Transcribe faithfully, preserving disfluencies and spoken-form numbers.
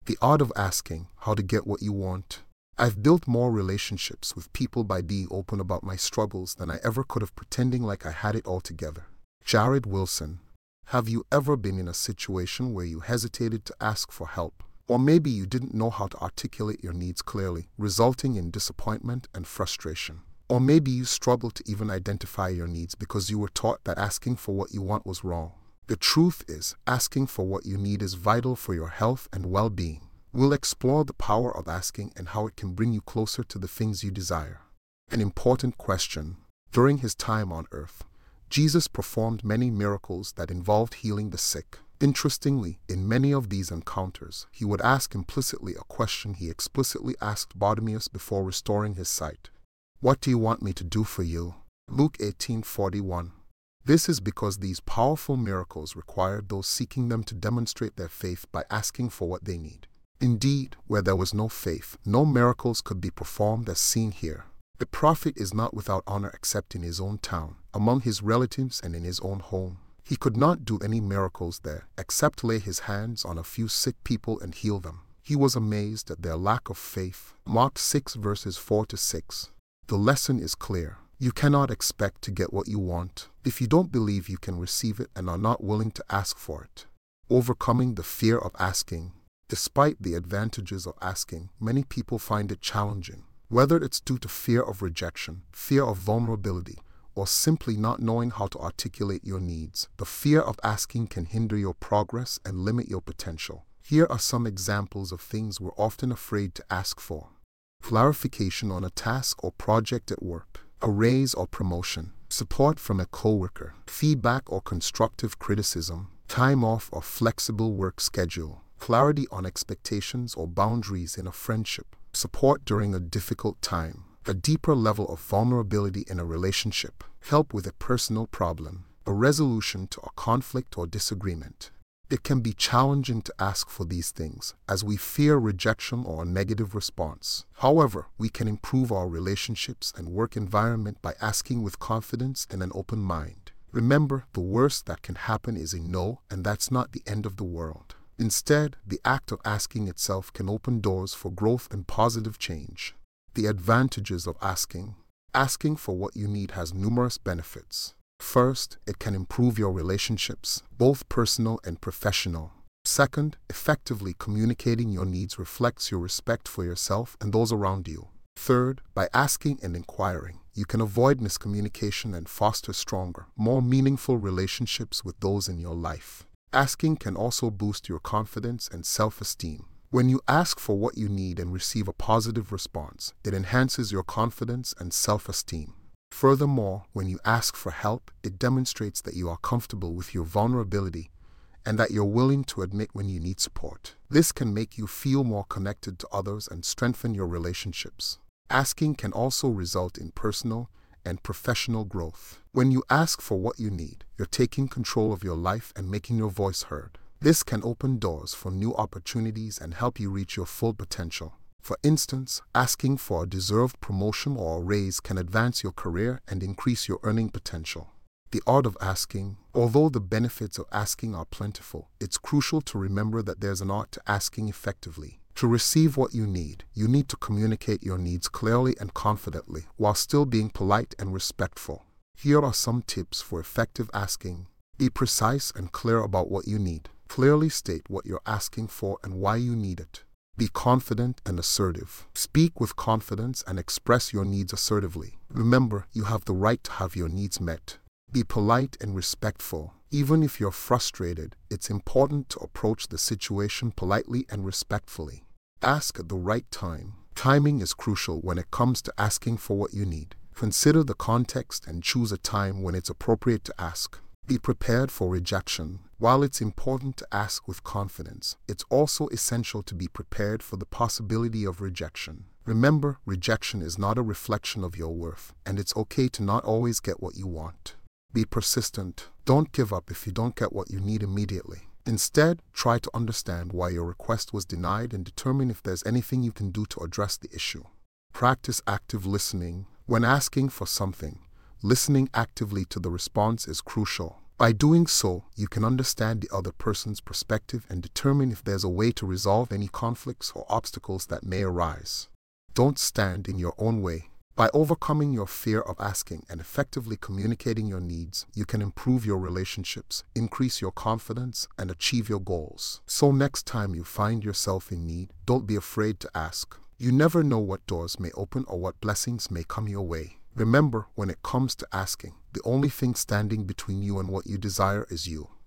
The art of asking how to get what you want. I've built more relationships with people by being open about my struggles than I ever could have pretending like I had it all together. Jared Wilson. Have you ever been in a situation where you hesitated to ask for help? Or maybe you didn't know how to articulate your needs clearly, resulting in disappointment and frustration. Or maybe you struggled to even identify your needs because you were taught that asking for what you want was wrong. The truth is, asking for what you need is vital for your health and well-being. We'll explore the power of asking and how it can bring you closer to the things you desire. An important question. During his time on earth, Jesus performed many miracles that involved healing the sick. Interestingly, in many of these encounters, he would ask implicitly a question he explicitly asked Bartimaeus before restoring his sight. What do you want me to do for you? Luke eighteen forty-one. This is because these powerful miracles required those seeking them to demonstrate their faith by asking for what they need. Indeed, where there was no faith, no miracles could be performed as seen here. The prophet is not without honor except in his own town, among his relatives and in his own home. He could not do any miracles there, except lay his hands on a few sick people and heal them. He was amazed at their lack of faith. Mark six verses four to six. The lesson is clear. You cannot expect to get what you want if you don't believe you can receive it and are not willing to ask for it. Overcoming the fear of asking. Despite the advantages of asking, many people find it challenging. Whether it's due to fear of rejection, fear of vulnerability, or simply not knowing how to articulate your needs, the fear of asking can hinder your progress and limit your potential. Here are some examples of things we're often afraid to ask for. Clarification on a task or project at work, a raise or promotion, support from a coworker, feedback or constructive criticism, time off or flexible work schedule, clarity on expectations or boundaries in a friendship, support during a difficult time, a deeper level of vulnerability in a relationship, help with a personal problem, a resolution to a conflict or disagreement. It can be challenging to ask for these things, as we fear rejection or a negative response. However, we can improve our relationships and work environment by asking with confidence and an open mind. Remember, the worst that can happen is a no, and that's not the end of the world. Instead, the act of asking itself can open doors for growth and positive change. The advantages of asking. Asking for what you need has numerous benefits. First, it can improve your relationships, both personal and professional. Second, effectively communicating your needs reflects your respect for yourself and those around you. Third, by asking and inquiring, you can avoid miscommunication and foster stronger, more meaningful relationships with those in your life. Asking can also boost your confidence and self-esteem. When you ask for what you need and receive a positive response, it enhances your confidence and self-esteem. Furthermore, when you ask for help, it demonstrates that you are comfortable with your vulnerability and that you're willing to admit when you need support. This can make you feel more connected to others and strengthen your relationships. Asking can also result in personal and professional growth. When you ask for what you need, you're taking control of your life and making your voice heard. This can open doors for new opportunities and help you reach your full potential. For instance, asking for a deserved promotion or a raise can advance your career and increase your earning potential. The art of asking. Although the benefits of asking are plentiful, it's crucial to remember that there's an art to asking effectively. To receive what you need, you need to communicate your needs clearly and confidently while still being polite and respectful. Here are some tips for effective asking. Be precise and clear about what you need. Clearly state what you're asking for and why you need it. Be confident and assertive. Speak with confidence and express your needs assertively. Remember, you have the right to have your needs met. Be polite and respectful. Even if you're frustrated, it's important to approach the situation politely and respectfully. Ask at the right time. Timing is crucial when it comes to asking for what you need. Consider the context and choose a time when it's appropriate to ask. Be prepared for rejection. While it's important to ask with confidence, it's also essential to be prepared for the possibility of rejection. Remember, rejection is not a reflection of your worth, and it's okay to not always get what you want. Be persistent. Don't give up if you don't get what you need immediately. Instead, try to understand why your request was denied and determine if there's anything you can do to address the issue. Practice active listening. When asking for something, listening actively to the response is crucial. By doing so, you can understand the other person's perspective and determine if there's a way to resolve any conflicts or obstacles that may arise. Don't stand in your own way. By overcoming your fear of asking and effectively communicating your needs, you can improve your relationships, increase your confidence, and achieve your goals. So next time you find yourself in need, don't be afraid to ask. You never know what doors may open or what blessings may come your way. Remember, when it comes to asking, the only thing standing between you and what you desire is you.